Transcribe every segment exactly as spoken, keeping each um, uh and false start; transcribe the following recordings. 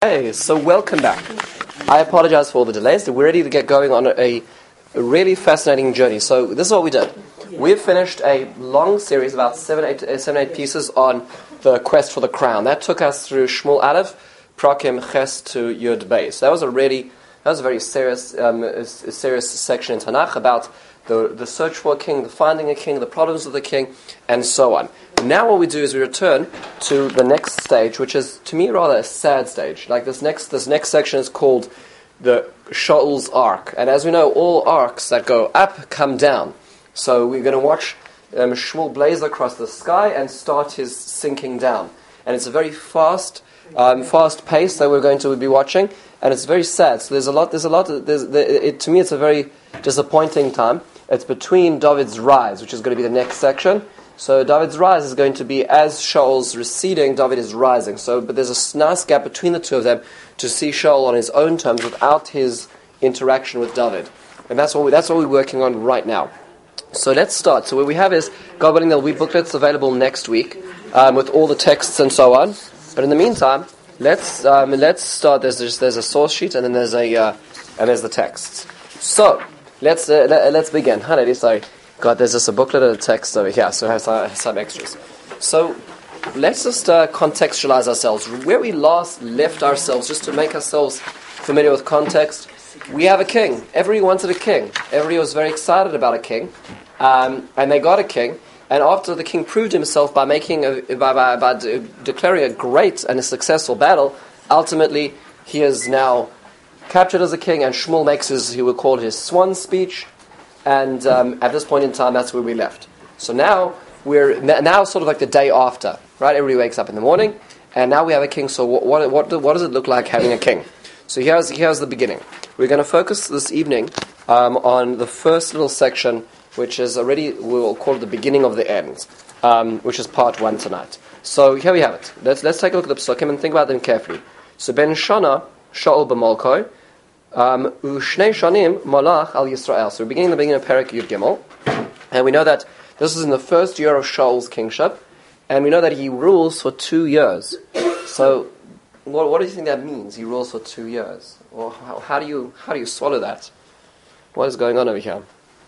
Hey, so welcome back. I apologize for all the delays. We're ready to get going on a, a really fascinating journey. So this is what we did. We've finished a long series, about seven, eight, uh, seven, eight pieces on the quest for the crown. That took us through Shmuel Aleph, Prakim Ches to Yud Beis. So that was a really, that was a very serious, um, a, a serious section in Tanakh about the the search for a king, the finding a king, the problems of the king, and so on. Now what we do is we return to the next stage, which is, to me, rather a sad stage. Like this next this next section is called the Shaul's Arc. And as we know, all arcs that go up come down. So we're going to watch um, Shmuel blaze across the sky and start his sinking down. And it's a very fast um, fast pace that we're going to be watching, and it's very sad. So there's a lot, there's a lot, there's, it, to me it's a very disappointing time. It's between David's rise, which is going to be the next section. So David's rise is going to be as Shaul's receding, David is rising. So, but there's a nice gap between the two of them to see Shaul on his own terms without his interaction with David, and that's what we, that's what we're working on right now. So let's start. So what we have is, God willing, there'll be booklets available next week um, with all the texts and so on. But in the meantime, let's um, let's start. There's just, there's a source sheet and then there's a uh, and there's the texts. So let's uh, let, let's begin. Hanedi, sorry. God, there's just a booklet and a text over here, so I have some, some extras. So, let's just uh, contextualize ourselves. Where we last left ourselves, just to make ourselves familiar with context, we have a king. Everybody wanted a king. Everybody was very excited about a king, um, and they got a king. And after the king proved himself by making, a, by, by, by de- declaring a great and a successful battle, ultimately he is now captured as a king, and Shmuel makes his, he would call it his swan speech. And um, at this point in time, that's where we left. So now we're now sort of like the day after, right? Everybody wakes up in the morning, and now we have a king. So what what what, what does it look like having a king? So here's here's the beginning. We're going to focus this evening um, on the first little section, which is already we'll call it the beginning of the end, um, which is part one tonight. So here we have it. Let's let's take a look at the psukim and think about them carefully. So Ben Shana Shaul b'Malkoi. Um, Ushnei Shanim Malach al Yisrael. So we're beginning the beginning of Perek Yud Gimel, and we know that this is in the first year of Shaul's kingship, and we know that he rules for two years. So, what, what do you think that means? He rules for two years. Or how, how do you how do you swallow that? What is going on over here?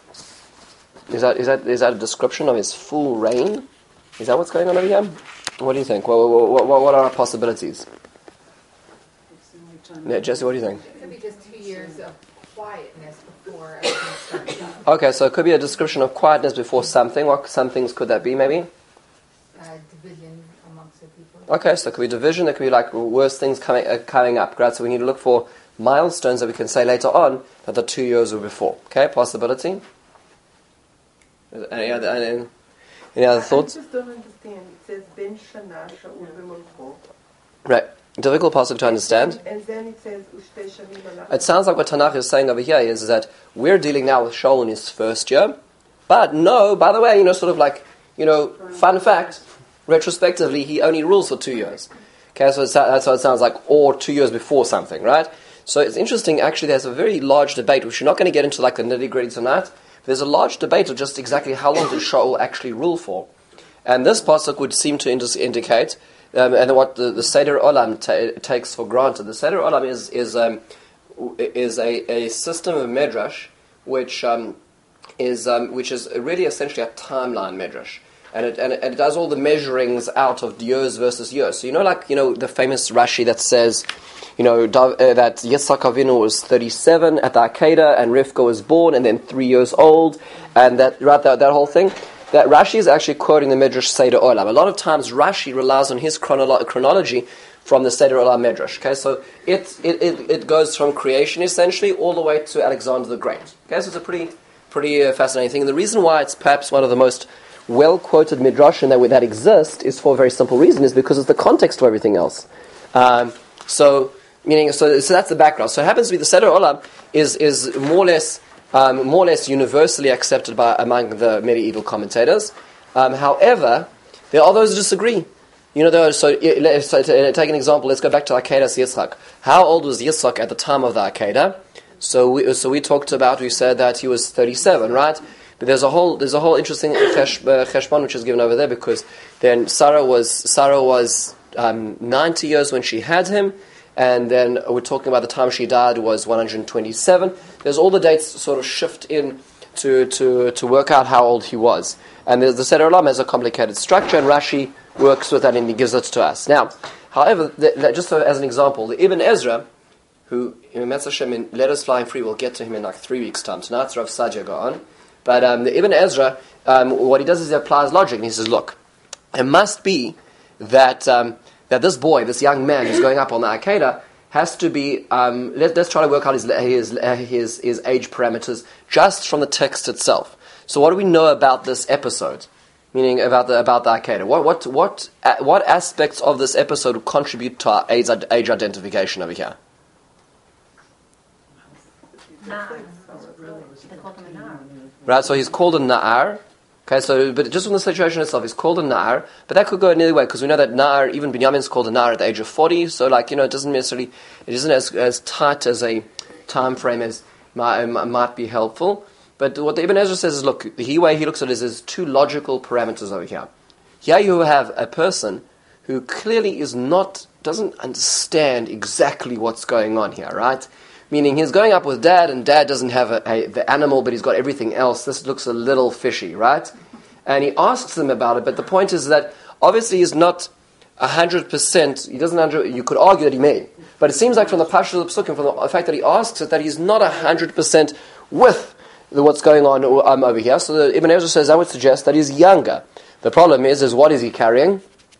Is that is that is that a description of his full reign? Is that what's going on over here? What do you think? What what, what, what are our possibilities? Yeah, Jesse, what do you think? It could be just two years of quietness before everything starts up. Okay, so it could be a description of quietness before something. What some things could that be, maybe? Uh, division amongst the people. Okay, so it could be division. There could be like worse things coming uh, coming up. Right? So we need to look for milestones that we can say later on that the two years were before. Okay, possibility. Any other any, any other thoughts? I just don't understand. It says Ben Shana Shaul b'Malko. Right. Difficult passage to understand. And then it says Ushtei Shanim Malach. It sounds like what Tanakh is saying over here is, is that we're dealing now with Shaul in his first year. But no, by the way, you know, sort of like, you know, fun fact, retrospectively, he only rules for two years. Okay, so it's, that's what it sounds like, or two years before something, right? So it's interesting, actually, there's a very large debate, which we're not going to get into like the nitty-gritty tonight. There's a large debate of just exactly how long did Shaul actually rule for. And this pasuk would seem to ind- indicate Um, and what the, the Seder Olam ta- takes for granted. The Seder Olam is is um, is a, a system of medrash which um, is um, which is really essentially a timeline medrash, and it, and it and it does all the measurings out of years versus years. So you know, like you know the famous Rashi that says, you know uh, that Yitzhak Avinu was thirty-seven at the Akedah, and Rivka was born, and then three years old, and that right that that whole thing. That Rashi is actually quoting the Midrash Seder Olam. A lot of times Rashi relies on his chronolo- chronology from the Seder Olam Midrash. Okay, so it, it it it goes from creation essentially all the way to Alexander the Great. Okay, so it's a pretty pretty uh, fascinating thing. And the reason why it's perhaps one of the most well quoted midrashim that that exist is for a very simple reason: is because it's the context of everything else. Um, so meaning so so that's the background. So it happens to be the Seder Olam is is more or less. Um, more or less universally accepted by among the medieval commentators. Um, however, there are those who disagree. You know, there are, so, so to take an example. Let's go back to Akedah Yitzchak. How old was Yitzchak at the time of the Akedah? So we so we talked about. We said that he was thirty-seven, right? But there's a whole there's a whole interesting chesh, uh, cheshbon which is given over there, because then Sarah was Sarah was um, ninety years when she had him, and then we're talking about the time she died was one hundred twenty-seven. There's all the dates sort of shift in to, to, to work out how old he was. And the, the Seder Olam has a complicated structure, and Rashi works with that and he gives it to us. Now, however, the, the, just so as an example, the Ibn Ezra, who, in Metz Hashem, in Let Us Flying Free, we'll get to him in like three weeks' time. Tonight's Rav Sadia go on. But um, the Ibn Ezra, um, what he does is he applies logic, and he says, look, it must be that um, that this boy, this young man who's going up on the Akedah, has to be, um, let, let's try to work out his, his, his, his age parameters just from the text itself. So what do we know about this episode? Meaning about the about the Akedah. What what what uh, what aspects of this episode contribute to our age, age identification over here? Right, so he's called a Na'ar. Okay, so, but just from the situation itself, he's called a Na'ar, but that could go another way, because we know that Na'ar, even Binyamin's called a Na'ar at the age of forty, so like, you know, it doesn't necessarily, it isn't as, as tight as a time frame as might, might be helpful. But what the Ibn Ezra says is, look, the way he looks at it is there's two logical parameters over here. Here you have a person who clearly is not, doesn't understand exactly what's going on here, right? Meaning he's going up with dad, and dad doesn't have a, a, the animal, but he's got everything else. This looks a little fishy, right? And he asks him about it, but the point is that obviously he's not one hundred percent, he doesn't, under, you could argue that he may, but it seems like from the Pashas of the Psukim, from the fact that he asks it, that he's not one hundred percent with what's going on um, over here. So the Ibn Ezra says, I would suggest that he's younger. The problem is, is what is he carrying?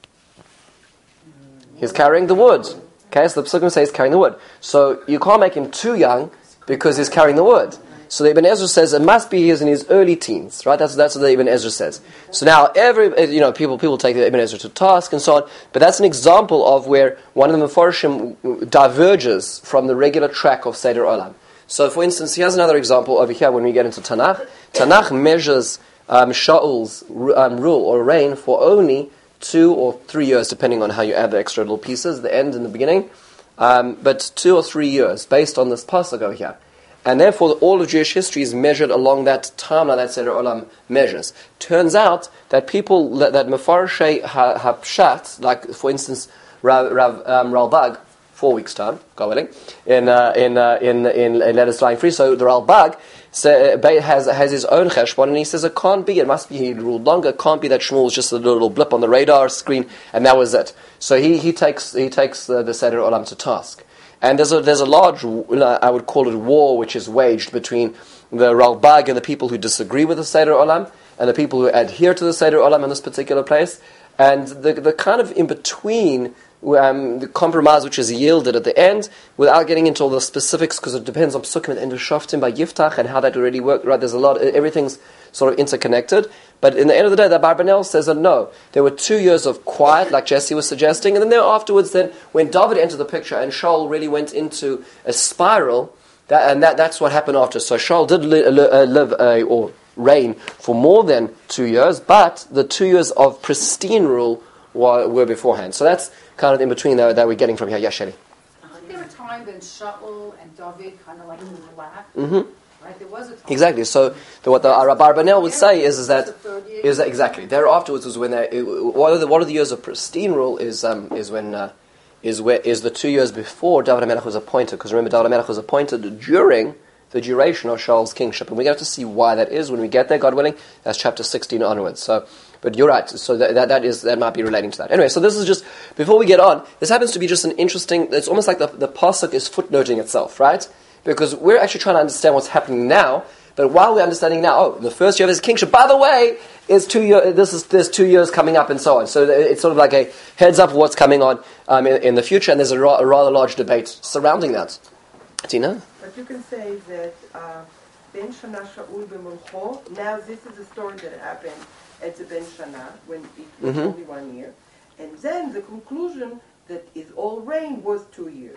He's carrying the wood. Okay, so the Psukim say he's carrying the wood. So you can't make him too young because he's carrying the wood. So the Ibn Ezra says it must be he's in his early teens, right? That's that's what the Ibn Ezra says. So now every you know people people take the Ibn Ezra to task and so on, but that's an example of where one of the Mefarshim diverges from the regular track of Seder Olam. So, for instance, here's another example over here when we get into Tanakh. Tanakh measures um, Shaul's um, rule or reign for only two or three years, depending on how you add the extra little pieces, the end and the beginning. Um, but two or three years, based on this pasuk over here. And therefore, all of Jewish history is measured along that timeline that Seder Olam measures. Turns out that people, that, that Mefarshei HaPshat, like, for instance, Rav, Rav um, Ralbag, four weeks' time, God willing, in uh, in, uh, in in in Let Us Flying Free. So the Ralbag say, uh, has has his own cheshbon, and he says it can't be. It must be he ruled longer. It can't be that Shmuel was just a little blip on the radar screen, and that was it. So he, he takes he takes the, the Seder Olam to task, and there's a there's a large, I would call it, war which is waged between the Ralbag and the people who disagree with the Seder Olam and the people who adhere to the Seder Olam in this particular place, and the the kind of in between. Um, the compromise which is yielded at the end, without getting into all the specifics, because it depends on Psukim and the Shoftim by Yiftach and how that really worked. Right, there's a lot. Everything's sort of interconnected. But in the end of the day, the Barbanel says that no, there were two years of quiet, like Jesse was suggesting, and then there afterwards, then when David entered the picture and Shaul really went into a spiral, that and that that's what happened after. So Shaul did li- li- uh, live uh, or reign for more than two years, but the two years of pristine rule were, were beforehand. So that's kind of in between that, that we're getting from here. Yes, Shelley. There were times when Shaul and David kind of like overlapped. Mm-hmm. Right? There was a time. Exactly. So the, what the Barbanel would say is, is that is that exactly there afterwards was when they, it, one of the one of the years of pristine rule is um, is when uh, is where is the two years before David HaMelech was appointed. Because remember, David HaMelech was appointed during the duration of Shaul's kingship, and we have to see why that is when we get there, God willing. That's chapter sixteen onwards. So. But you're right, so that, that that is that might be relating to that. Anyway, so this is just, before we get on, this happens to be just an interesting, it's almost like the, the pasuk is footnoting itself, right? Because we're actually trying to understand what's happening now, but while we're understanding now, oh, the first year of his kingship, by the way, is two year, this is there's two years coming up and so on. So it's sort of like a heads up of what's coming on um, in, in the future, and there's a, ra- a rather large debate surrounding that. Tina? But you can say that uh, Ben Shana Shaul b'Mulcho, now this is a story that happened at the Ben Shana, when it was mm-hmm. only one year. And then the conclusion that his all reign was two years.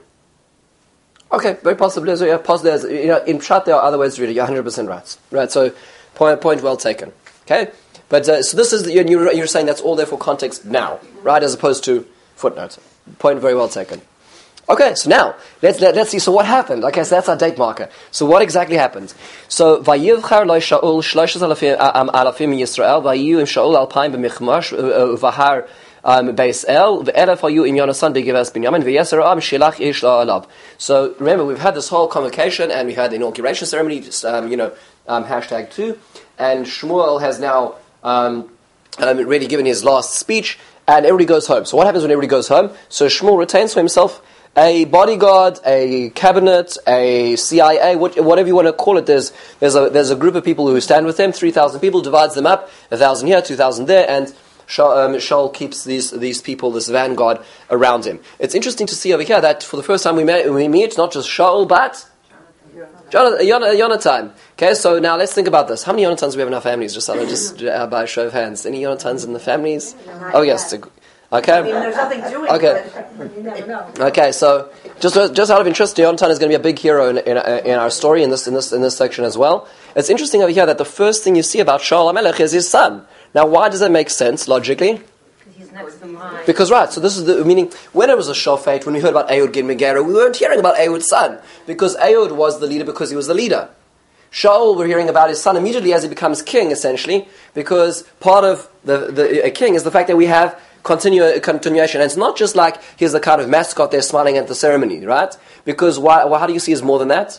Okay, very possibly. So yeah, possibly. You know, in Pshat there are other ways to read it. You're one hundred percent right. Right, so point, point well taken. Okay? But, uh, so this is, you're, you're saying that's all there for context now, right, as opposed to footnote. Point very well taken. Okay, so now, let's let, let's see, so what happened? Okay, so that's our date marker. So what exactly happened? So, Vayivchar lo Shaul shlosh alafim Yisrael, Vayu im Shaul alpayim b'michmash, Vahar um, Beis El, ve'elef hayu im Yonasan be'givas binyamin ve'yeser am shilach ish la'alav. So remember, we've had this whole convocation, and we had the inauguration ceremony, just, um, you know, um, hashtag two, and Shmuel has now um, um, really given his last speech, and everybody goes home. So what happens when everybody goes home? So Shmuel retains for himself a bodyguard, a cabinet, a C I A, whatever you want to call it. There's there's a there's a group of people who stand with him, three thousand people, divides them up, a thousand here, two thousand there, and Shaul, um, Shaul keeps these these people, this vanguard, around him. It's interesting to see over here that for the first time we meet, we meet not just Shaul, but Jonathan. Jonathan. Okay, so now let's think about this. How many Jonathans do we have in our families? Just, just uh, by a show of hands. Any Jonathans in the families? Oh yes. Okay. I mean, there's nothing doing. Okay. But you never know. Okay. So, just just out of interest, Jonathan is going to be a big hero in, in in our story in this in this in this section as well. It's interesting over here that the first thing you see about Shaul HaMelech is his son. Now, why does that make sense logically? He's next in line. Because right. So this is the meaning. When it was a shofet, when we heard about Ehud Gid Megera, we weren't hearing about Ehud's son because Ehud was the leader because he was the leader. Shaul, we're hearing about his son immediately as he becomes king, essentially, because part of the, the a king is the fact that we have Continue, continuation, and it's not just like he's the kind of mascot there smiling at the ceremony, right? Because why? Well, how do you see is more than that?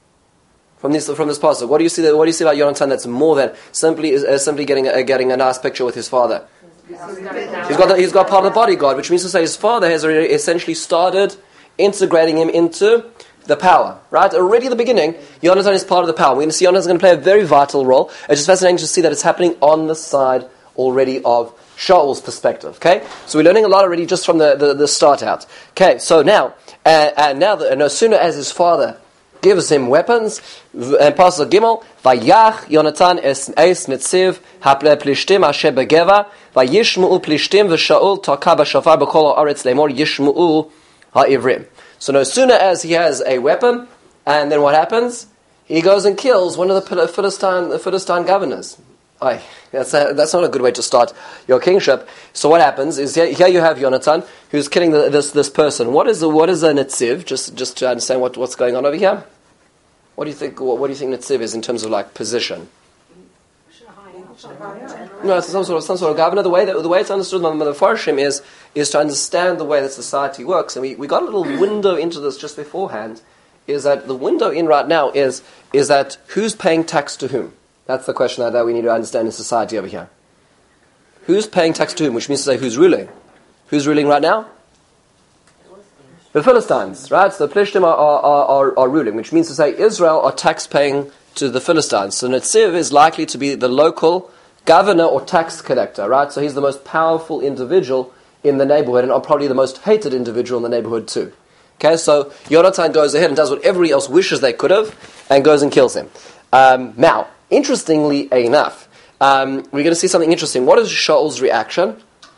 From this, from this passage, what do you see? That, what do you see about Yonatan that's more than simply uh, simply getting uh, getting a nice picture with his father? He's got the, he's got part of the bodyguard, which means to say his father has already essentially started integrating him into the power, right? Already at the beginning, Yonatan is part of the power. We're going to see Yonatan is going to play a very vital role. It's just fascinating to see that it's happening on the side already of Shaul's perspective. Okay, so we're learning a lot already just from the, the, the start out. Okay, so now uh, and now the, no sooner as his father gives him weapons, and Pasuk Gimel, Vayach Yonatan es eis netziv haple plishtim asher begeva vayishmu plishtim v'Shaul taka b'shofar b'kol haaretz lemor yishmu ha'ivrim. So no sooner as he has a weapon, and then what happens? He goes and kills one of the Philistine the Philistine governors. Aye, that's a, that's not a good way to start your kingship. So what happens is here, here you have Yonatan who's killing the, this this person. What is the what is a netziv? Just just to understand what, what's going on over here. What do you think? What, what do you think netziv is in terms of like position? No, it's some sort of some sort of governor. The way that the way it's understood by the Farshim is is to understand the way that society works. And we, we got a little window into this just beforehand. Is that the window in right now is is that who's paying tax to whom? That's the question that, that we need to understand in society over here. Who's paying tax to whom? Which means to say who's ruling. Who's ruling right now? The Philistines, right? So the Plishtim are, are, are, are ruling, which means to say Israel are tax paying to the Philistines. So Netziv is likely to be the local governor or tax collector, right? So he's the most powerful individual in the neighborhood and probably the most hated individual in the neighborhood too. Okay, so Yonatan goes ahead and does what everybody else wishes they could have and goes and kills him. Um, now, interestingly enough, um, we're going to see something interesting. What is Shaul's reaction?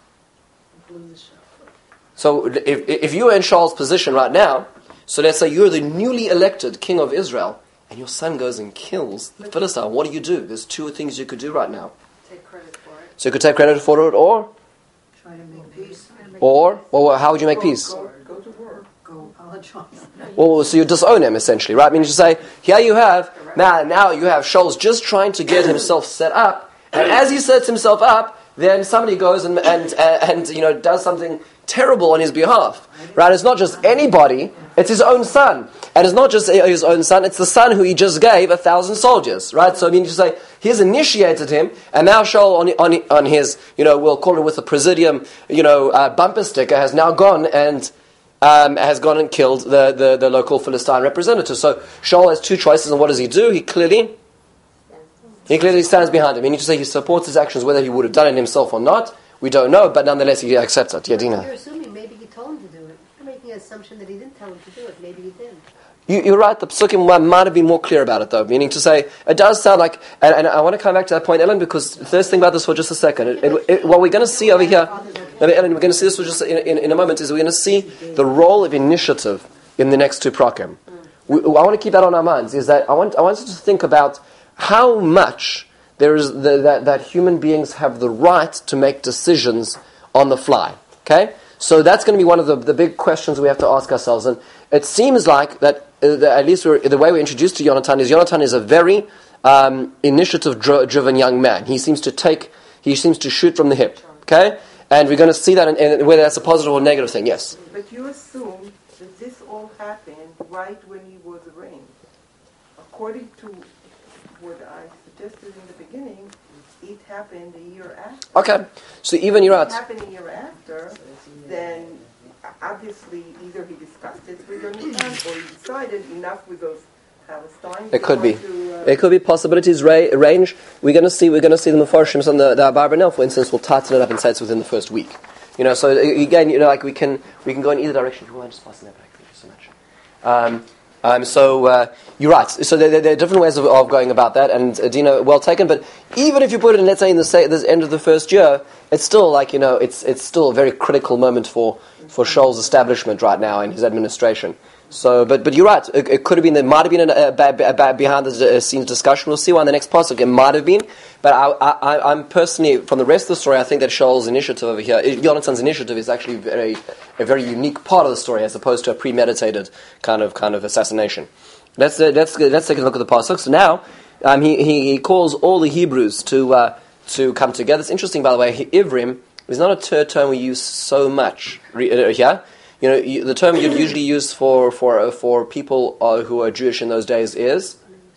So if, if you were in Shaul's position right now, so let's say you're the newly elected king of Israel, and your son goes and kills the Philistine, what do you do? There's two things you could do right now. Take credit for it. So you could take credit for it, or? Try to make peace. Or? Well, how would you make peace? Go, go to work. Go apologize. Well, so you disown him, essentially, right? I mean, you say, here you have, now, now you have Shaul's just trying to get himself set up, and as he sets himself up, then somebody goes and, and, and, and you know, does something terrible on his behalf, right? It's not just anybody, it's his own son. And it's not just his own son, it's the son who he just gave a thousand soldiers, right? So I mean, you say, he's initiated him, and now Shaul on, on, on his, you know, we'll call it with a presidium, you know, uh, bumper sticker, has now gone and um, has gone and killed the, the, the local Philistine representative. So Shaul has two choices, and what does he do? He clearly, he clearly stands behind him. You need to say he supports his actions, whether he would have done it himself or not. We don't know, but nonetheless he accepts it. Yadina. You're assuming maybe he told him to do it. You're making an assumption that he didn't tell him to do it. Maybe he didn't. You, you're right, the Psukim might have been more clear about it, though. Meaning to say, it does sound like, and, and I want to come back to that point, Ellen, because first thing about this for just a second. It, it, it, what we're going to see over here, Ellen, we're going to see this for just in, in, in a moment, is we're going to see the role of initiative in the next two prakim. We, I want to keep that on our minds, is that I want, I want us to think about how much there is the, that, that human beings have the right to make decisions on the fly. Okay? So that's going to be one of the, the big questions we have to ask ourselves. And it seems like that, uh, that at least we're, the way we're introduced to Yonatan is Yonatan is a very um, initiative-driven young man. He seems to take, he seems to shoot from the hip. Okay? And we're going to see that in, in whether that's a positive or negative thing. Yes. But you assume that this all happened right when he was arraigned. According to what I suggested in the beginning, it happened a year after. Okay. So even you're If it right. happened a year after, then obviously either he discussed it with Jonathan or he decided enough with those Palestine. It could be. To, uh, It could be possibilities ra- range. We're going to see. We're going to see the Mefarshim on the the Barbanel, for instance, will tighten it up and say it's within the first week. You know. So again, you know, like we can we can go in either direction. If you want, just pass that back. Thank you so much. Um, um, so uh, you're right. So there, there, there are different ways of, of going about that, and uh, Dina, well taken. But even if you put it in, let's say, in the, say, the end of the first year, it's still like you know, it's it's still a very critical moment for for Shaul's establishment right now in his administration. So, but but you're right. It, it could have been. There might have been a, a, a, a behind the uh, scenes discussion. We'll see why in the next pasuk it might have been. But I, I, I'm personally, from the rest of the story, I think that Shaul's initiative over here, Jonathan's initiative, is actually very a very unique part of the story, as opposed to a premeditated kind of kind of assassination. Let's uh, let's let's take a look at the pasuk. So now, um, he, he he calls all the Hebrews to uh, to come together. It's interesting, by the way. Ivrim is not a ter- term we use so much re- uh, here. You know, you, the term you'd usually use for for uh, for people uh, who are Jewish in those days is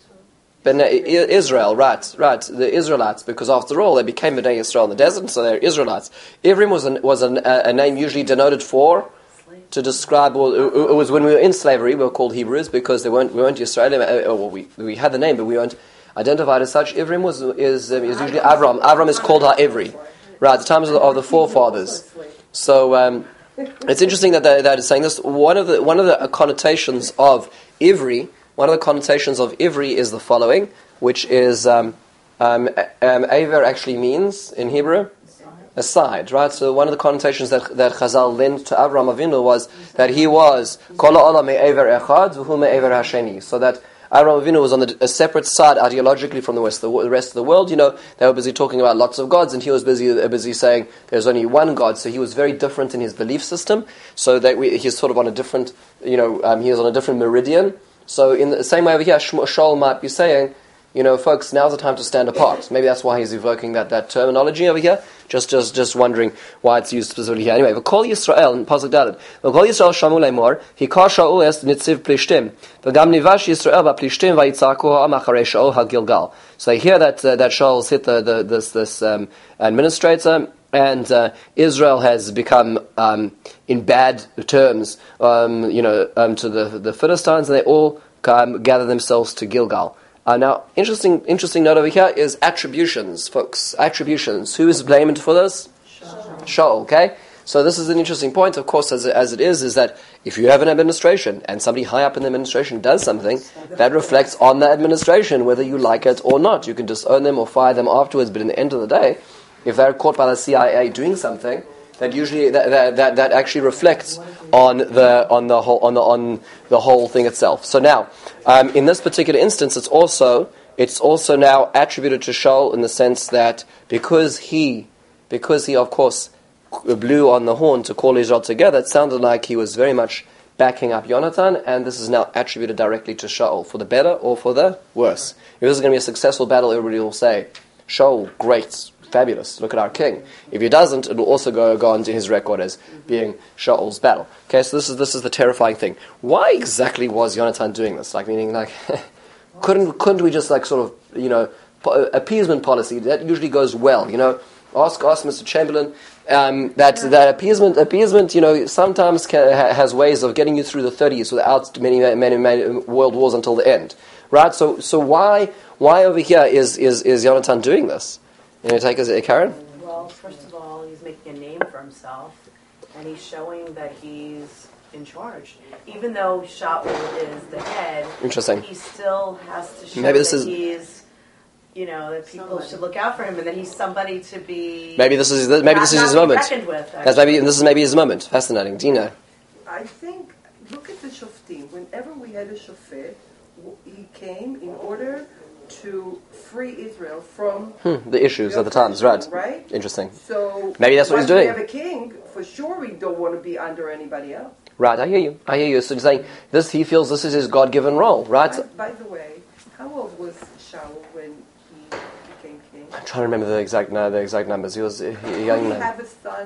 Bnei Israel, right, right, the Israelites, because after all, they became Bnei Israel in the desert, so they're Israelites. Ivrim was an, was an, a, a name usually denoted for, to describe, well, it, it was when we were in slavery, we were called Hebrews, because they weren't, we weren't Israeli, uh, well, we, we had the name, but we weren't identified as such. Ivrim was, is, um, is usually Avram. Avram is called HaIvri, right, at the times of the, of the forefathers. So, um, it's interesting that they, that is saying this. One of the one of the connotations of Ivri, one of the connotations of Ivri is the following, which is um, um, um, Aver actually means in Hebrew a side, right? So one of the connotations that that Chazal lent to Avraham Avinu was that he was Kol ha'olam me'aver echad v'hu me'aver hasheni, so that Avraham Avinu was on the, a separate side ideologically from the rest, the, the rest of the world. You know, they were busy talking about lots of gods, and he was busy uh, busy saying there's only one God. So he was very different in his belief system. So that we, he's sort of on a different, you know, um, he was on a different meridian. So in the same way over here, Shaul might be saying, you know, folks, now's the time to stand apart. Maybe that's why he's evoking that, that terminology over here. Just just just wondering why it's used specifically here. Anyway, v'kol Yisrael, in Pasuk Dalet, v'kol Yisrael shamu le'mor, hikar Shaul es nitziv plishtim, v'gam nivash Yisrael ba'plishtim v'yitzaku ha'am acharei Shaul ha'gilgal. So they hear that uh, that Shaul's hit the, the this this um, administrator, and uh, Israel has become um, in bad terms, um, you know, um, to the the Philistines, and they all um, gather themselves to Gilgal. Uh, now, interesting interesting note over here is attributions, folks. Attributions. Who is blamed for this? Shaul. Shaul, okay? So this is an interesting point, of course, as, as it is, is that if you have an administration and somebody high up in the administration does something, that reflects on the administration, whether you like it or not. You can disown them or fire them afterwards, but in the end of the day, if they're caught by the C I A doing something, that usually that that, that, that actually reflects on the on the whole on the on the whole thing itself. So now, um, in this particular instance, it's also it's also now attributed to Shaul in the sense that because he because he of course blew on the horn to call Israel together, it sounded like he was very much backing up Jonathan, and this is now attributed directly to Shaul, for the better or for the worse. If this is going to be a successful battle, everybody will say, Shaul, great, fabulous, look at our king. If he doesn't, it will also go, go onto his record as being Shaul's battle. Okay, so this is this is the terrifying thing. Why exactly was Jonathan doing this? Like, meaning, like, couldn't couldn't we just, like, sort of, you know, po- appeasement policy, that usually goes well, you know, ask, ask Mister Chamberlain, um, that that appeasement, appeasement, you know, sometimes can, ha, has ways of getting you through the thirties without many, many, many world wars until the end, right? So, so why, why over here is is is Jonathan doing this? You know, take us, Karen. Well, first of all, he's making a name for himself, and he's showing that he's in charge. Even though Shaul is the head, Interesting. he still has to show Maybe this that is- he's, you know, that people should look out for him, and that he's somebody to be. Maybe this is maybe this is not his to be moment. reckoned with, That's maybe this is maybe his moment. Fascinating, Dina. I think, look at the Shoftim. Whenever we had a Shofet, w- he came in order to free Israel from Hmm, the issues of the times, right? Right? Interesting. So Maybe that's what he's once doing. we have a king, for sure we don't want to be under anybody else. Right, I hear you. I hear you. So you're saying this, he feels this is his God-given role, right? By, by the way, how old was Shaul when he became king? I'm trying to remember the exact no, the exact numbers. He was a, a Did young he man. have a son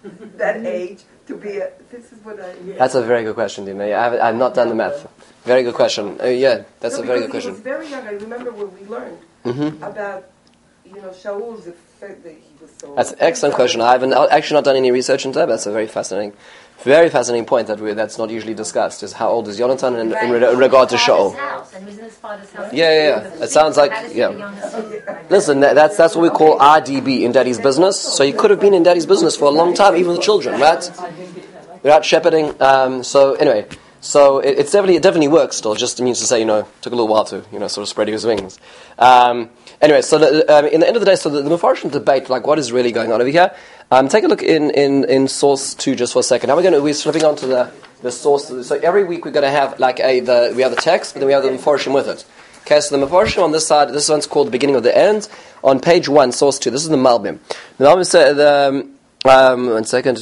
that age to be a, this is what I... That's a very good question, Dina. I have, I've not done the math. Very good question. Uh, yeah, that's no, a very good because question. he was very young. I remember when we learned Mm-hmm. about, you know, Shaul's effect that he was so... That's an excellent question. I haven't actually not done any research into that. That's a very fascinating, very fascinating point that we, that's not usually discussed. Is how old is Yonatan in, in, re- in regard to Shaul? House, and he was in his father's house. Yeah, yeah, yeah. It sounds like yeah. Listen, that, that's that's what we call R D B, in Daddy's business. So he could have been in Daddy's business for a long time, even with children, right? Without shepherding. Um, so anyway, so it, it's definitely it definitely works. Still, just means to say, you know, took a little while to you know sort of spread his wings. Um, anyway, so the, um, in the end of the day, so the, the Mefarshim debate, like what is really going on over here. Um, take a look in, in, in source two just for a second. Now we're going to we're flipping on to the the source. So every week we're going to have like a the we have the text, but then we have the Mefarshim with it. Okay, so the Mefarshim on this side, this one's called the beginning of the end. On page one, source two, this is the Malbim. The Malbim said, um, um, one second.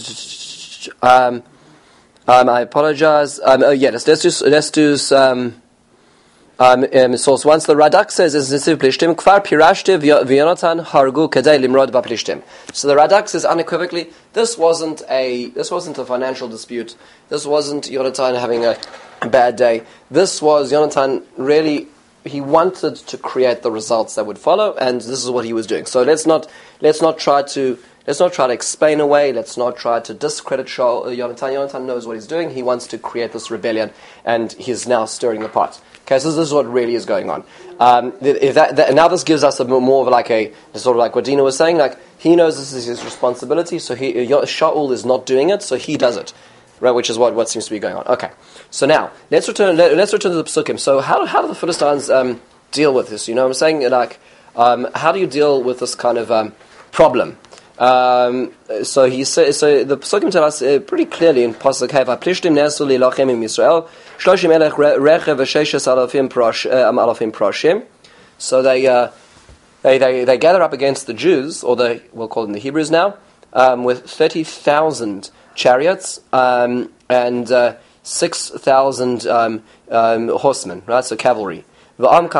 Um, um, I apologize. Um, oh yeah, let's, let's do let's do um, um, um, source one. So the Radak says, "Is plishtim kfar pirashte v'yonatan hargu kedei limrod b'plishtim." So the Radak says unequivocally, this wasn't a this wasn't a financial dispute. This wasn't Yonatan having a bad day. This was Yonatan really. He wanted to create the results that would follow, and this is what he was doing. So let's not let's not try to let's not try to explain away. Let's not try to discredit Shaul. Uh, Yonatan. Yonatan knows what he's doing. He wants to create this rebellion, and he's now stirring the pot. Okay, so this is what really is going on. Um, if that, that, now this gives us a more of like a sort of like what Dina was saying. Like he knows this is his responsibility, so he Shaul is not doing it, so he does it. Right, which is what, what seems to be going on. Okay, so now let's return. Let, let's return to the Pesukim. So how how do the Philistines um, deal with this? You know, what I'm saying like, um, how do you deal with this kind of um, problem? Um, so he says. So the Pesukim tell us uh, pretty clearly in Pasuk Hey, "Plishtim nesu lilachem im Yisrael, shloshim elech rechev v'sheishes alafim alafim prashim." So they, uh, they they they gather up against the Jews, or the we'll call them the Hebrews now, um, with thirty thousand. Chariots um, and uh, six thousand um, um, horsemen, right? So cavalry. And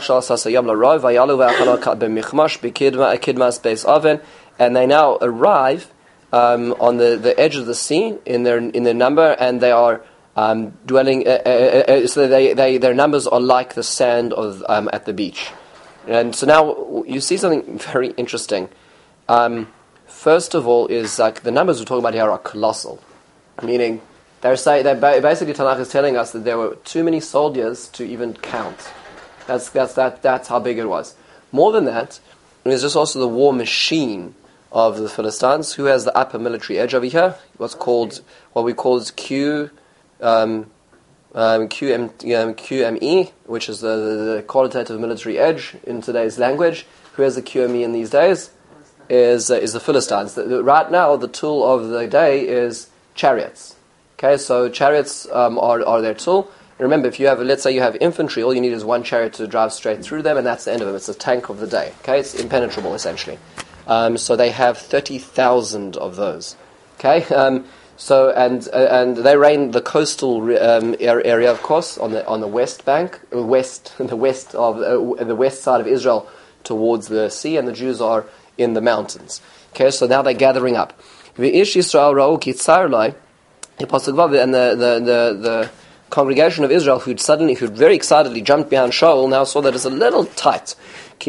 they now arrive um, on the, the edge of the sea in their in their number, and they are um, dwelling. Uh, uh, uh, so they, they their numbers are like the sand of um, at the beach. And so now you see something very interesting. Um, First of all, is like the numbers we're talking about here are colossal, meaning they're saying that basically Tanakh is telling us that there were too many soldiers to even count. That's that's that that's how big it was. More than that, there's just also the war machine of the Philistines, who has the upper military edge over here. What's called what we call is Q, um, um, Q M, um, Q M E, which is the, the, the qualitative military edge in today's language. Who has the Q M E in these days? Is uh, is the Philistines. The, the, right now, the tool of the day is chariots. Okay, so chariots um, are are their tool. And remember, if you have, let's say, you have infantry, all you need is one chariot to drive straight through them, and that's the end of them. It's the tank of the day. Okay, it's impenetrable essentially. Um, so they have thirty thousand of those. Okay, um, so and uh, and they reign the coastal um, area, of course, on the on the west bank, uh, west the west of uh, the west side of Israel towards the sea, and the Jews are in the mountains. Okay, so now they're gathering up. V'ish Yisrael ra'u ki tzar lai, and the, the, the, the congregation of Israel, who'd suddenly, who'd very excitedly jumped behind Shaul, now saw that it's a little tight. Ki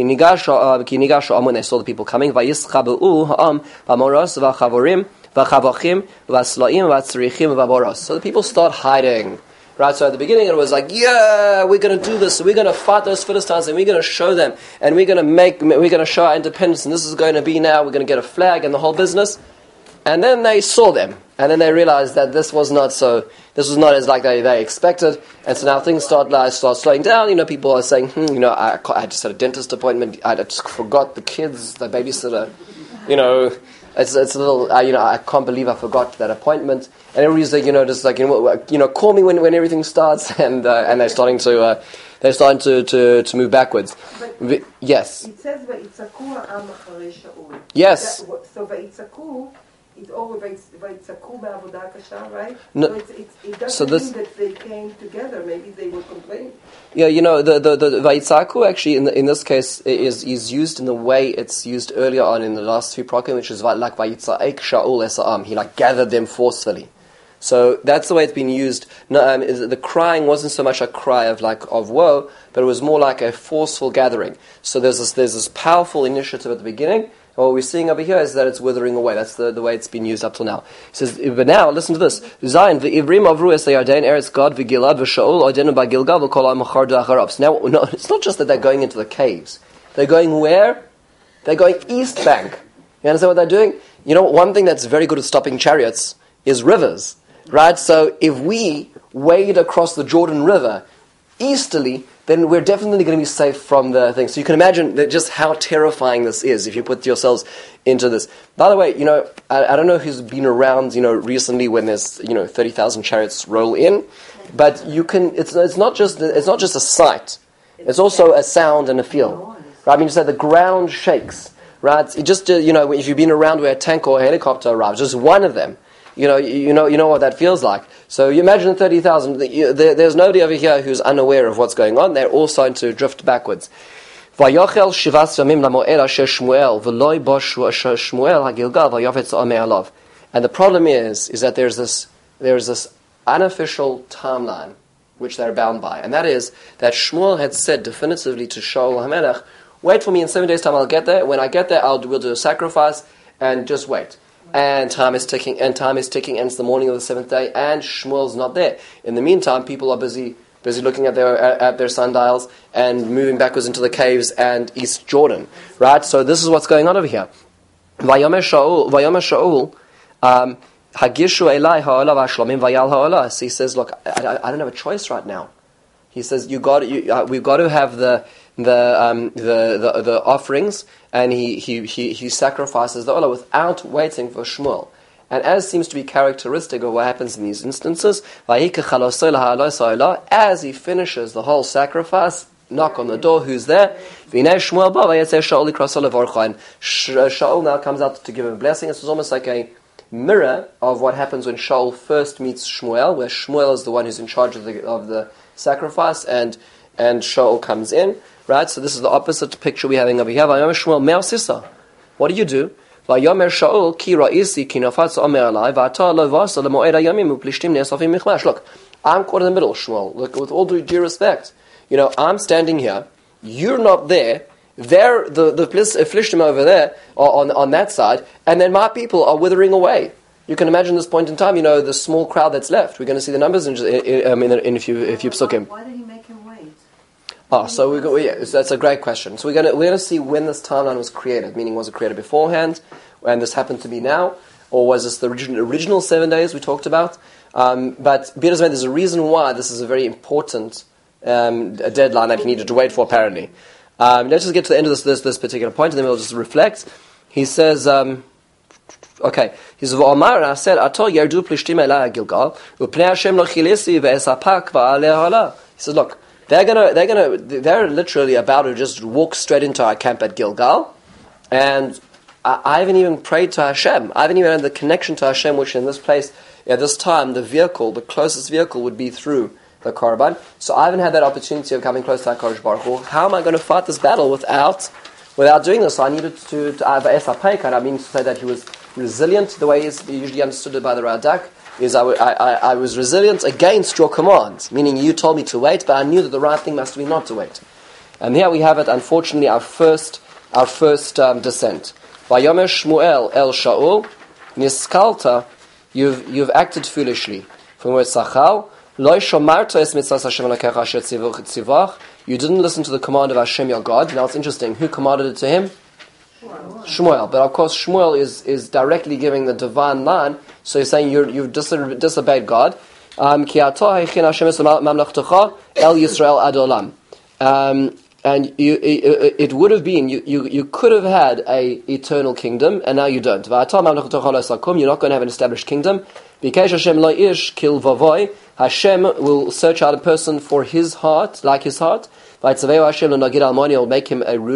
nigashu when they saw the people coming, va'yischabu ha'am v'amoros v'chavorim v'chavachim v'slaim v'tzrichim v'aboros. So the people start hiding. Right, so at the beginning it was like, yeah, we're going to do this, we're going to fight those Philistines, and we're going to show them, and we're going to make, we're going to show our independence, and this is going to be now, we're going to get a flag and the whole business. And then they saw them, and then they realized that this was not so, this was not as like they, they expected, and so now things start like, start slowing down. You know, people are saying, hmm, you know, I, I just had a dentist appointment, I just forgot the kids, the babysitter, you know, it's it's a little, uh, you know, I can't believe I forgot that appointment. And everybody's like, you know, just like, you know, you know, call me when, when everything starts, and uh, and they're starting to uh, they're starting to, to, to move backwards. But yes. It says Va'itzaku ha'am acharei Shaul. Yes. That, so Va'itzaku it's over Vaitzaku Ba'avodah Kasha, right? No, so it's, it's, it doesn't so this, mean that they came together. Maybe they were complaining. Yeah, you know, the the, the Vaitzaku actually in the, in this case is is used in the way it's used earlier on in the last few prakim, which is like Vayitza'ek Shaul Esa'am. He like gathered them forcefully. So that's the way it's been used. No, um, is the crying wasn't so much a cry of like of woe, but it was more like a forceful gathering. So there's this there's this powerful initiative at the beginning. And what we're seeing over here is that it's withering away. That's the, the way it's been used up till now. He says, but now listen to this. Zayin v'ivrim avru es yarden eretz Gad v'Gilad v'Shaul odenu ba'Gilgal v'kol ha'machar da'acharab. So now, no, it's not just that they're going into the caves. They're going where? They're going east bank. You understand what they're doing? You know, one thing that's very good at stopping chariots is rivers. Right? So if we wade across the Jordan River easterly, then we're definitely going to be safe from the thing. So you can imagine that just how terrifying this is if you put yourselves into this. By the way, you know, I, I don't know who's been around, you know, recently when there's, you know, thirty thousand chariots roll in, but you can. It's it's not just it's not just a sight. It's also a sound and a feel. Right? I mean, you say the ground shakes. Right? It just uh, you know, if you've been around where a tank or a helicopter arrives, just one of them. You know, you know, you know what that feels like. So you imagine thirty thousand. There, there's nobody over here who's unaware of what's going on. They're all starting to drift backwards. Vayochel shivas yamim lamoed asher Shmuel v'loy bo Shmuel hagilgal vayofetz amei alav. And the problem is, is that there's this, there's this unofficial timeline which they're bound by, and that is that Shmuel had said definitively to Shaul HaMelech, "Wait for me in seven days' time. I'll get there. When I get there, I'll we'll do a sacrifice, and just wait." And time is ticking, and time is ticking, and it's the morning of the seventh day, and Shmuel's not there. In the meantime, people are busy, busy looking at their at, at their sundials and moving backwards into the caves and East Jordan, right? So this is what's going on over here. Vayomer Shaul, Vayomer Shaul, Hagishu Elai Ha'olah V'Shlomim Vayal Ha'olah. So he says, look, I, I, I don't have a choice right now. He says, you got, you, uh, we've got to have the the um, the, the the offerings, and he he he, he sacrifices the olah without waiting for Shmuel. And as seems to be characteristic of what happens in these instances, as he finishes the whole sacrifice, knock on the door, who's there? Shaul now comes out to give him a blessing. It's almost like a mirror of what happens when Shaul first meets Shmuel, where Shmuel is the one who's in charge of the of the sacrifice, and and Shaul comes in. Right, so this is the opposite picture we're having over here. Vayomer Shmuel me'al sisa. What do you do? Vayomer Shaul ki ra'isi ki nafatz omer alai v'ata lo vasa lemoed hayamim u'plishtim ne'esafim michmash. Look, I'm caught in the middle, Shmuel. Look, with all due respect, you know, I'm standing here. You're not there. They're the the Plishtim over there on on that side, and then my people are withering away. You can imagine this point in time. You know, the small crowd that's left. We're going to see the numbers in in, in, in a few a few psukim. Why did he make him wait? Oh, so we go, yeah, so that's a great question. So we're going to we're going to see when this timeline was created. Meaning, was it created beforehand, and this happened to be now, or was this the original, original seven days we talked about? Um, but Peter's there's a reason why this is a very important um, a deadline that he needed to wait for. Apparently, um, let's just get to the end of this this, this particular point, and then we'll just reflect. He says, um, okay, he says, "V'omar I said, Ato yerdu plishtim elai Gilgal, u'pnei Hashem lo chilesi ve'esapak va'aleh hala." He says, look. They're gonna, they're gonna, they're literally about to just walk straight into our camp at Gilgal, and I, I haven't even prayed to Hashem. I haven't even had the connection to Hashem, which in this place, at this time, the vehicle, the closest vehicle would be through the Korban. So I haven't had that opportunity of coming close to HaKadosh Baruch Hu. How am I going to fight this battle without, without doing this? So I needed to, to I mean to say that he was resilient, the way he's usually understood it by the Radak. Is I, I, I was resilient against your command, meaning you told me to wait, but I knew that the right thing must be not to wait. And here we have it, unfortunately, our first our first um, descent. Vayomer Shmuel el Shaul, Niskalta, you've you've acted foolishly. From where Sachal, Loi shomarta es mitzvahs Hashem Elokecha asher tzivach. You didn't listen to the command of Hashem your God. Now it's interesting. Who commanded it to him? Shmuel. But of course Shmuel is, is directly giving the divine line, so he's saying you're, you've disobeyed, disobeyed God. Um, Ki ato hechin Hashem es mamlechtecha el Yisrael ad olam. Um, and you, it, it would have been, you, you, you could have had a eternal kingdom, and now you don't. V'ata mamlechtecha lo sakum, you're not going to have an established kingdom. B'kesh Hashem lo ish kil vavoy, Hashem will search out a person for his heart, like his heart. V'atzaveu Hashem lo nagid almoni, will make him a ruler.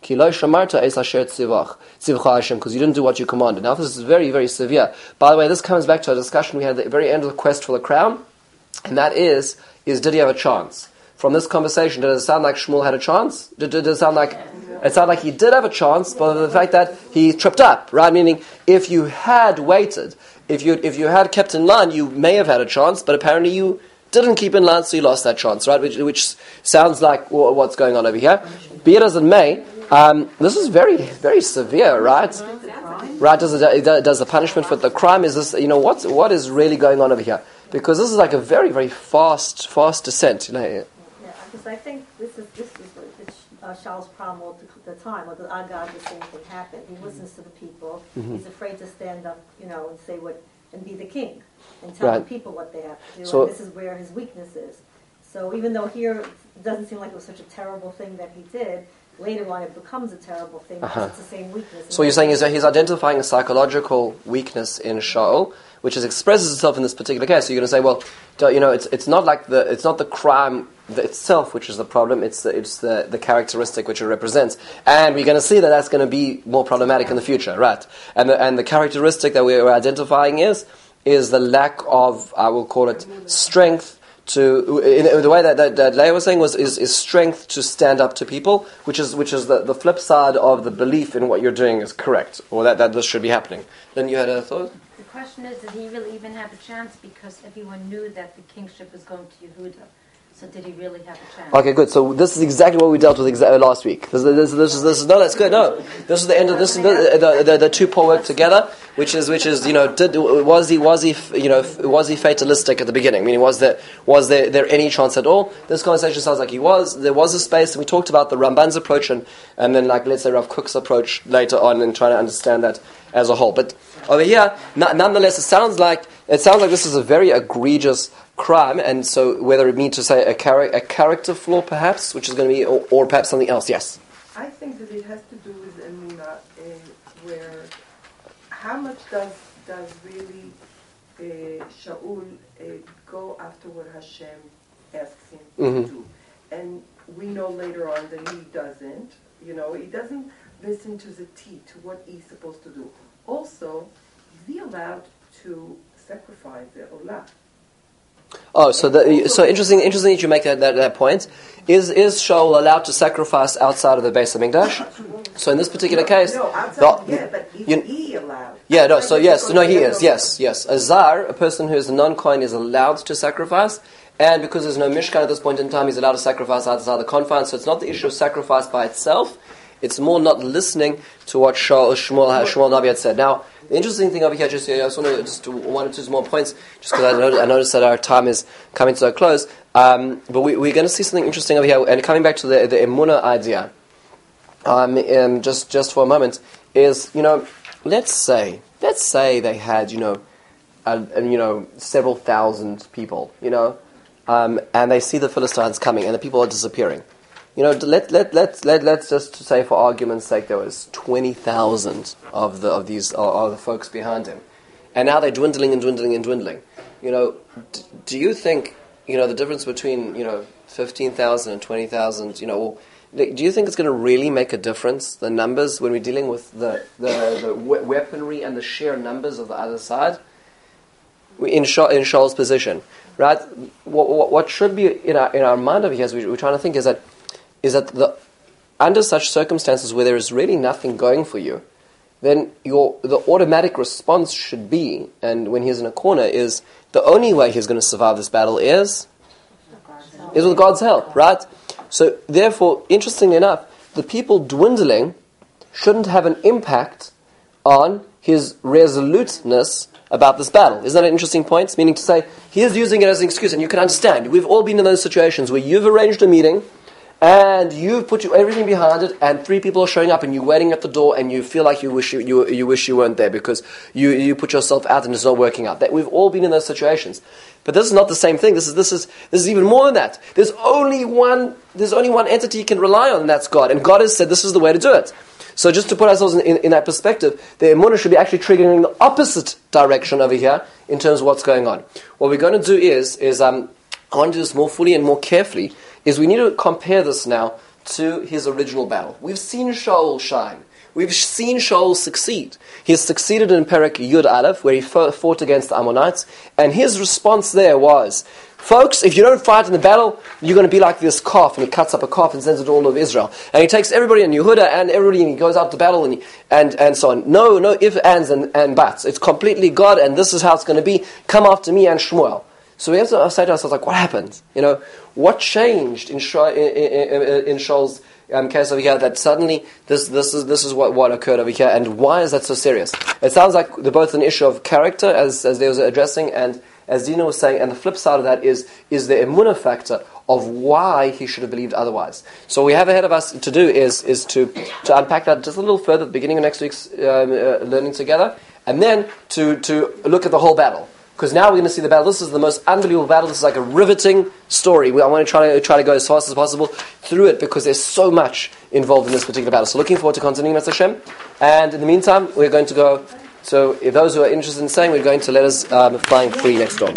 Ki lo shamarta es asher tzivach, tzivcha Hashem, because you didn't do what you commanded. Now this is very, very severe. By the way, this comes back to a discussion we had at the very end of the quest for the crown, and that is, is did he have a chance? From this conversation, did it sound like Shmuel had a chance? Did, did it sound like, it sounded like he did have a chance, but the fact that he tripped up, right? Meaning, if you had waited, if you if you had kept in line, you may have had a chance, but apparently you didn't keep in line, so you lost that chance, right? Which, which sounds like what's going on over here. Be it as it may, um, this is very, very severe, right? Right? Does it, does the punishment for the crime is this? You know what? What is really going on over here? Because this is like a very, very fast, fast descent. You know. Yeah, because I think this is this is what it's, uh, Shaul's problem all the, the time. With Agag, the same thing happened. He listens to the people. Mm-hmm. He's afraid to stand up, you know, and say what and be the king and tell right. the people what they have to do. So, and this is where his weakness is. So even though here it doesn't seem like it was such a terrible thing that he did, later on it becomes a terrible thing because uh-huh. it's the same weakness. So you're saying is that he's identifying a psychological weakness in Shaul, which is expresses itself in this particular case. So you're going to say, well, you know, it's it's not like the it's not the crime itself which is the problem. It's the, it's the, the characteristic which it represents, and we're going to see that that's going to be more problematic in the future, right? And the, and the characteristic that we're identifying is is the lack of, I will call it, strength. To in, in the way that, that, that Leah was saying was is, is strength to stand up to people, which is which is the, the flip side of the belief in what you're doing is correct, or that, that this should be happening. Then you had a thought? The question is, did he really even have a chance? Because everyone knew that the kingship was going to Yehuda. So did he really have a chance? Okay, good. So this is exactly what we dealt with exa- last week. This, this, this, is, this is no, that's good. No, this is the end of this. The, the, the, the two poor work together, which is which is you know, did, was he was he you know was he fatalistic at the beginning? Meaning, was there was there, there any chance at all? This conversation sounds like he was. There was a space, and we talked about the Ramban's approach, and and then like let's say Rav Kook's approach later on, and trying to understand that as a whole. But over here, n- nonetheless, it sounds like it sounds like this is a very egregious crime, and so whether it means to say a, char- a character flaw, perhaps, which is going to be, or, or perhaps something else. Yes. I think that it has to do with Emunah, uh, where how much does does really uh, Shaul uh, go after what Hashem asks him Mm-hmm. to do, and we know later on that he doesn't. You know, he doesn't listen to the T, to what he's supposed to do. Also, is he allowed to sacrifice the Olah? Oh, so the, so interesting. Interesting that you make that, that, that point. Is is Shaul allowed to sacrifice outside of the Beis Hamikdash? So in this particular no, case, no, outside, the, yeah, but is you, he allowed? Yeah, no. So yes, no, he is. Yes, yes. A zar, a person who is a non-kohen, is allowed to sacrifice, and because there's no mishkan at this point in time, he's allowed to sacrifice outside the confines. So it's not the issue of sacrifice by itself. It's more not listening to what Shaul, Shmuel, Shmuel Nabi had said. Now, the interesting thing over here, just, I just want to just do one or two more points, just because I, noticed, I noticed that our time is coming to a close. Um, but we, we're going to see something interesting over here, and coming back to the the Emunah idea, um, um, just just for a moment, is you know, let's say let's say they had you know, uh, and you know, several thousand people, you know, um, and they see the Philistines coming, and the people are disappearing. You know, let let let let let's just say, for argument's sake, there was twenty thousand of the of these of the folks behind him, and now they're dwindling and dwindling and dwindling. You know, d- do you think you know the difference between you know fifteen thousand and twenty thousand? You know, do you think it's going to really make a difference, the numbers, when we're dealing with the the, the we- weaponry and the sheer numbers of the other side? In Sha- in Shaul's position, right? What, what what should be in our in our mind over here, as we, we're trying to think, is that. is that the, under such circumstances where there is really nothing going for you, then your the automatic response should be, and when he's in a corner, is the only way he's going to survive this battle is is with God's help, right? So therefore, interestingly enough, the people dwindling shouldn't have an impact on his resoluteness about this battle. Isn't that an interesting point? Meaning to say, he is using it as an excuse, and you can understand. We've all been in those situations where you've arranged a meeting, and you've put everything behind it, and three people are showing up, and you're waiting at the door, and you feel like you wish you you, you wish you weren't there because you, you put yourself out and it's not working out. That we've all been in those situations, but this is not the same thing. This is this is this is even more than that. There's only one there's only one entity you can rely on, and that's God. And God has said this is the way to do it. So just to put ourselves in, in, in that perspective, the emunah should be actually triggering the opposite direction over here in terms of what's going on. What we're going to do is is um, I want to do this more fully and more carefully. Is we need to compare this now to his original battle. We've seen Shaul shine. We've seen Shaul succeed. He has succeeded in Perek Yud Aleph, where he fought against the Ammonites, and his response there was, folks, if you don't fight in the battle, you're going to be like this calf, and he cuts up a calf and sends it to all of Israel. And he takes everybody in Yehuda and everybody, and he goes out to battle, and, he, and, and so on. No, no ifs, ands, and, and buts. It's completely God, and this is how it's going to be. Come after me and Shmuel. So we have to say to ourselves, like, what happened? You know, what changed in, Sha- in, in, in Shaul's Um, case over here, that suddenly this this is this is what, what occurred over here, and why is that so serious? It sounds like they're both an issue of character, as as they was addressing, and as Dina was saying, and the flip side of that is is the emunah factor of why he should have believed otherwise. So we have ahead of us to do is is to to unpack that just a little further at the beginning of next week's um, uh, learning together, and then to to look at the whole battle. Because now we're going to see the battle. This is the most unbelievable battle. This is like a riveting story. I want to try to try to go as fast as possible through it because there's so much involved in this particular battle. So looking forward to continuing, Mister Hashem. And in the meantime, we're going to go. So if those who are interested in saying, we're going to let us um, flying free next door.